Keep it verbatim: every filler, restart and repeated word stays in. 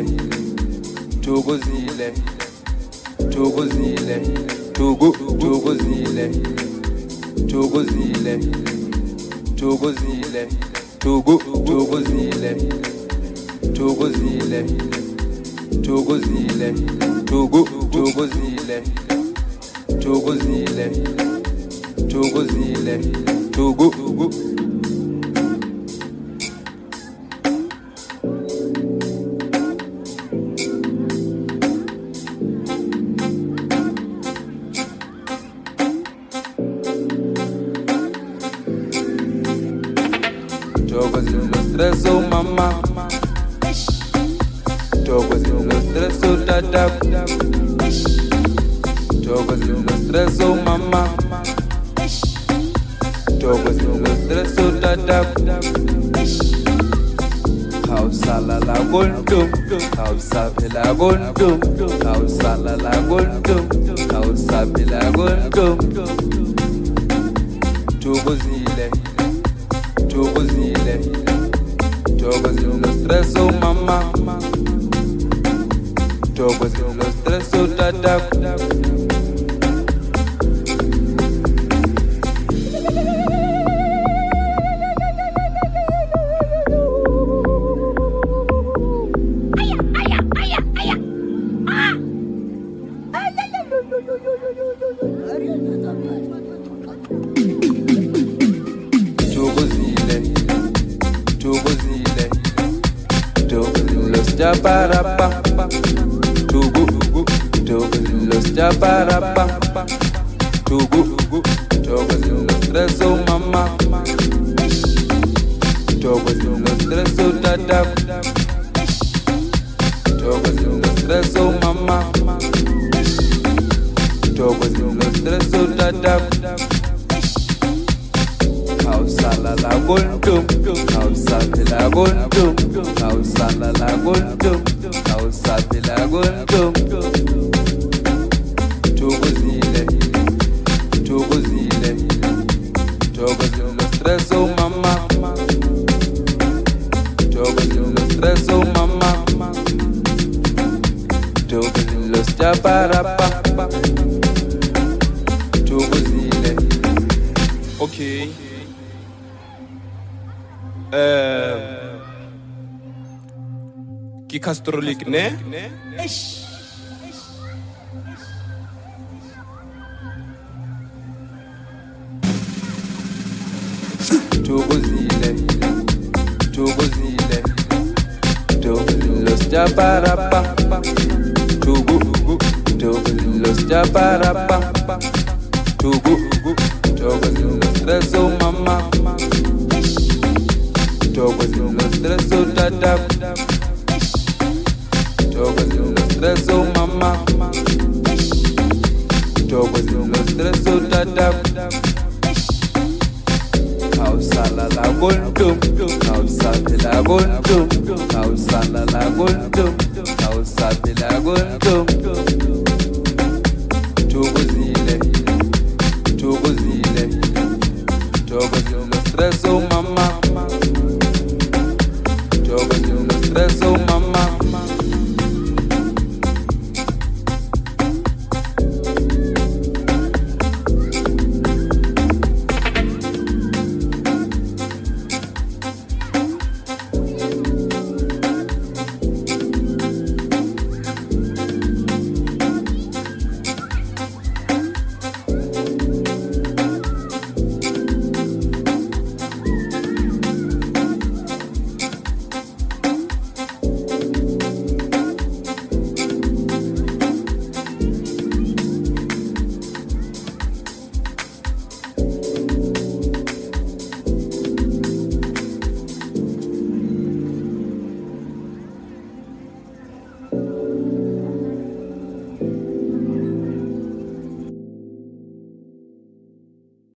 thokozile thokozile thogo thokozile thokozile thokozile thogo thokozile thokozile thokozile thogo thokozile thokozile thokozile thogo Streso mama, thokozile streso tata, thokozile streso mama, thokozile streso tata. Hausala la gondum, hausabe la gondum, hausala la gondum, hausabe la gondum. Thokozile, thokozile. Thokozile streso mama, thokozile streso tata. Jabarapa, tugu, thokozile jabarapa, tugu, thokozile streso mama, thokozile streso tata, thokozile streso mama, thokozile streso tata. Hausala la gondum, hausabe la gondum, hausala la gondum, hausabe la gondum. Thokozile, thokozile, thokozile streso mama, thokozile streso mama, thokozile jabarapa, thokozile. Okay. Euh, qui castrolique ne? Thokozile, thokozile, thokozile jabarapa, tugu, thokozile jabarapa, tugu, thokozile streso mama. Thokozile streso tata, thokozile streso mama, thokozile streso tata. Hausala la gondum, hausabe la gondum, hausala la gondum, hausabe la gondum.